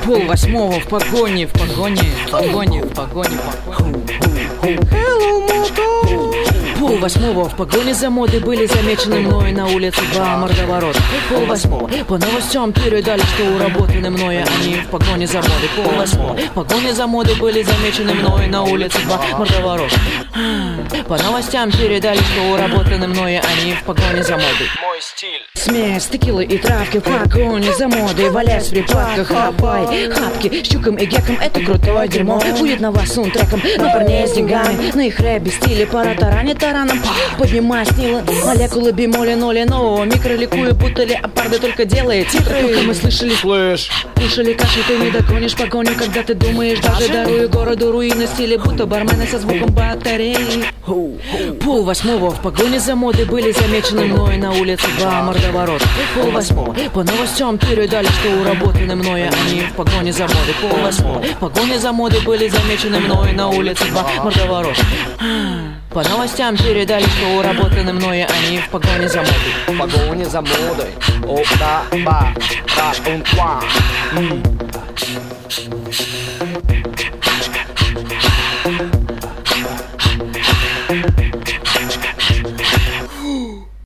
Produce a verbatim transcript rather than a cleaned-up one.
Пол восьмого в погоне, в погоне, в погоне, в погоне, в погоне. Пол восьмого в погоне за модой были замечены мной на улице два мордоворота. Пол восьмого по новостям передали, что уработаны мной они в погоне за модой. Пол восьмого в погоне за модой были замечены мной на улице два мордоворота. По новостям передали, что уработаны мной они в погоне за модой. Мой стиль. Смесь, текилы и травки в погоне за модой. Валясь в припадках, хапай, хапки, щукам и гекам. Это крутое дерьмо будет на вас саундтреком. На парней с деньгами, на их рэп без стиля. Пора таранит тараном, поднимай снилы. Молекулы, бемоли, ноли, нового микроликуя, будто леопарды только делает титры. Только мы слышали, Слышь, кушали кашу, ты не догонишь погоню, когда ты думаешь, даже дарую городу руины стиля, будто бармены со звуком батареи. Пол восьмого в погоне за модой были замечены мной на улице два мордоворота. Пол восьмого по новостям передали, что уработаны мной они в погоне за модой. Пол восьмого в погоне за модой были замечены мной на улице два мордоворота. По новостям передали, что уработаны мной они в погоне за модой. в погоне за модой. О, да, ба, да, он, ква. М.